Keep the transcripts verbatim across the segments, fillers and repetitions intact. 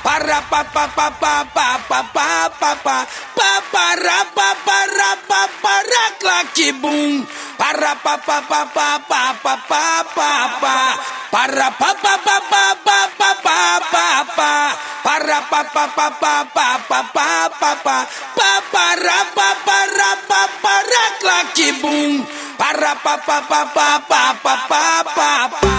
para pa pa pa pa pa pa pa pa pa pa para pa para pa para klaki boom para pa pa pa pa pa pa pa pa pa para pa pa pa pa pa pa pa pa pa para pa pa pa pa pa pa pa pa pa pa para pa para pa para klaki boom para pa pa pa pa pa pa pa pa pa.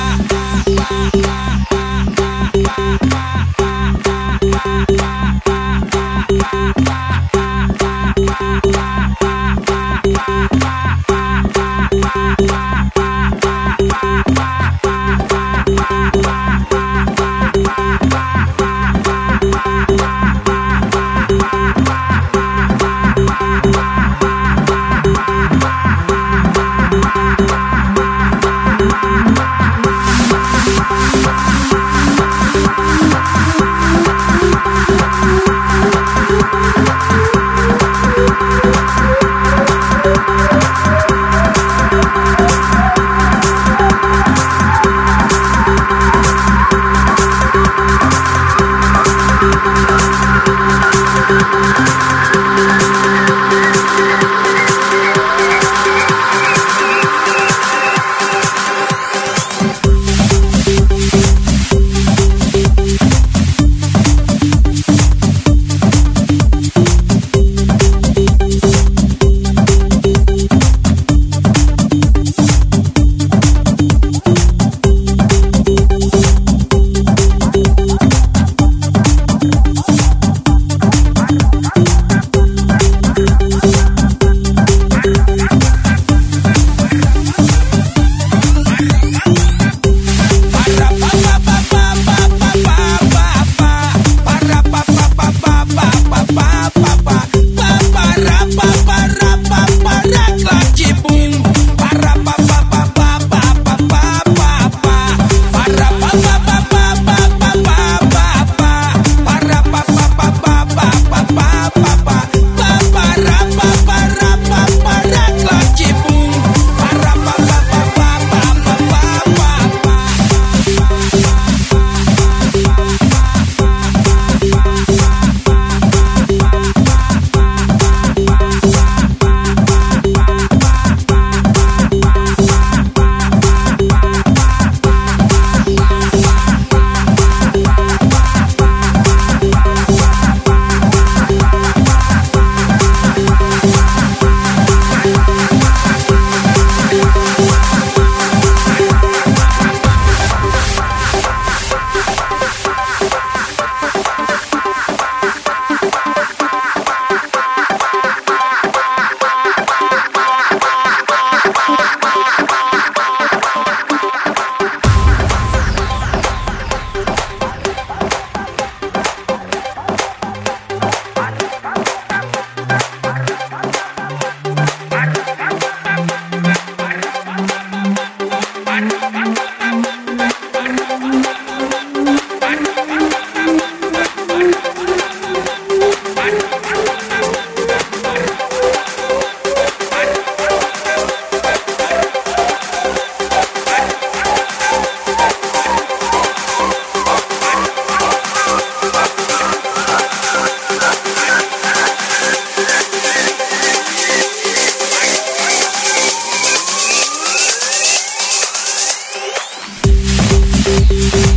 We'll be right back.